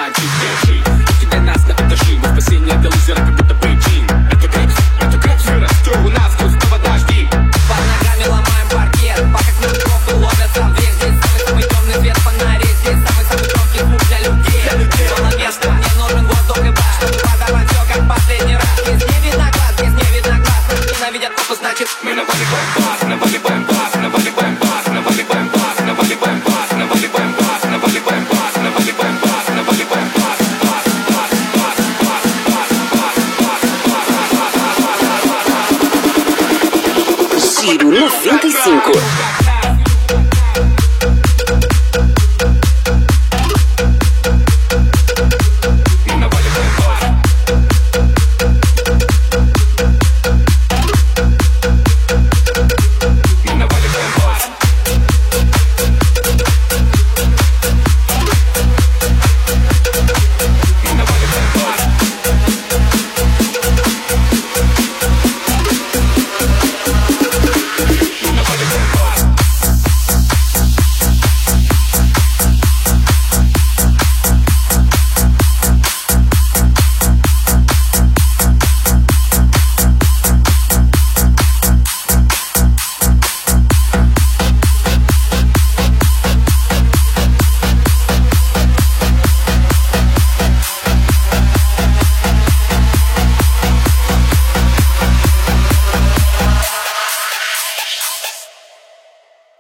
романтик держи. Кидай нас на этажи, мы спасение для лузера, как будто Бейджин. Это крэп, все у нас, тут снова дожди. Под ногами ломаем паркет, пока клинков ловятся в век. Здесь самый темный свет фонарей, здесь самый тонкий звук для людей. Мало места, мне нужен воздух и бас, чтобы подавать все как последний раз. Здесь не видно глаз, здесь не видно глаз, нас ненавидят толпы, значит мы наваливаем бас, наваливаем бас, наваливаем бас, наваливаем бас, наваливаем бас, наваливаем бас, наваливаем бас, наваливаем бас, наваливаем бас, бас, бас, бас, бас, бас, бас, бас, бас. Giro 95.